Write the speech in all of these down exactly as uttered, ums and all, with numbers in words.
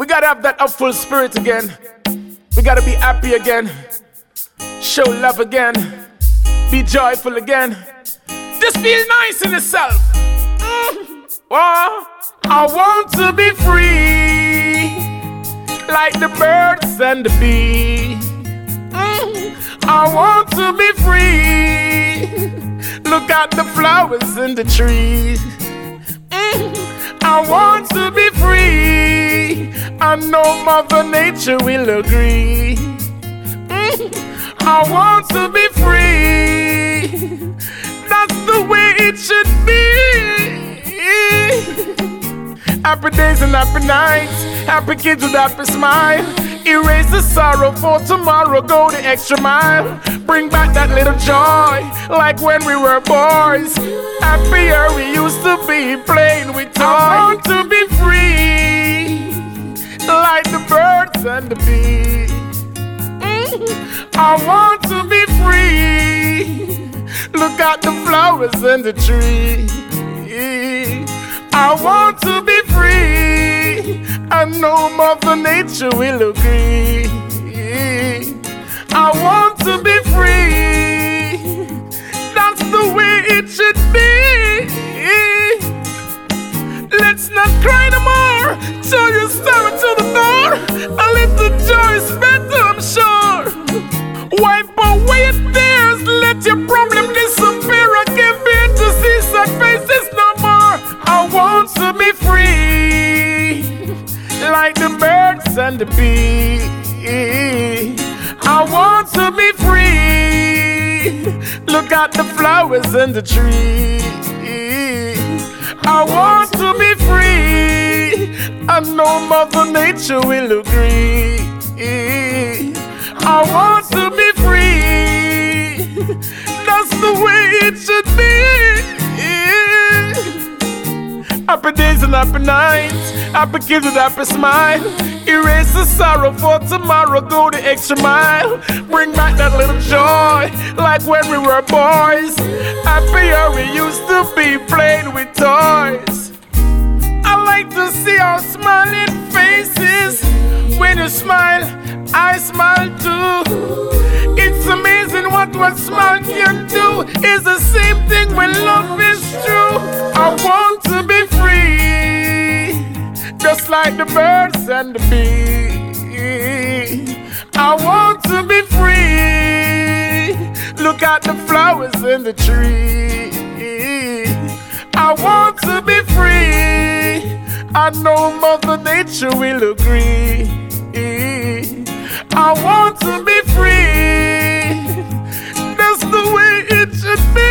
We gotta have that upful spirit again. We gotta be happy again. Show love again. Be joyful again. Just feel nice in yourself. Mm. Oh, I want to be free, like the birds and the bees. Mm. I want to be free. Look at the flowers in the trees. Mm. I want to be free. I know Mother Nature will agree. Mm. I want to be free. That's the way it should be. Happy days and happy nights. Happy kids with happy smile. Erase the sorrow for tomorrow. Go the extra mile. Bring back that little joy, like when we were boys. Happier we used to be, playing with toys. I want to be free, like the birds and the bees. Mm. I want to be free. Look at the flowers and the trees. I want to be free. I know Mother Nature will agree. I want to be free. That's the way it should be. Let's not cry no more. Show your sorrow to the door. A little joy is better, I'm sure. Wipe away your tears. Let your problem disappear. I can't bear to see sad faces no more. I want to be free, like the birds and the bees. I want to be free. Look at the flowers and the trees. I want to be free. I know Mother Nature will agree. I want to be free. That's the way it should be. Happy days and happy nights. Happy kids with happy smile. Erase the sorrow for tomorrow. Go the extra mile. Bring back that little joy, like when we were boys. Happier we used to be, playing with toys. I like to see our smiling faces. When you smile, I smile too. It's amazing what one smile can do. It's the same thing when love is true. I want to be free, just like the birds and the bees. I want to be free. Look at the flowers in the trees. I want to be free. I know Mother Nature will agree. I want to be free. That's the way it should be.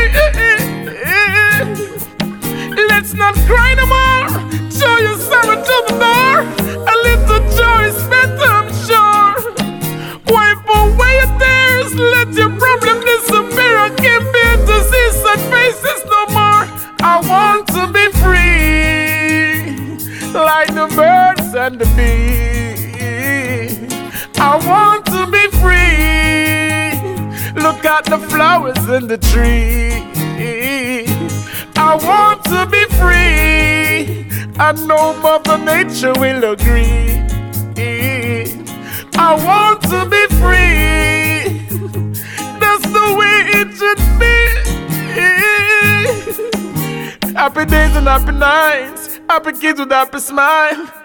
Let's not cry no more. Show your sorrow to the door. A little joy is better, I'm sure. Wipe away your tears. Let your problem disappear. I can't bear to see sad faces no more. I want to be free, like the birds and the bees. I want to be free. Look at the flowers in the tree. I want to be free. I know Mother Nature will agree. I want to be free. That's the way it should be. Happy days and happy nights. Happy kids with happy smile.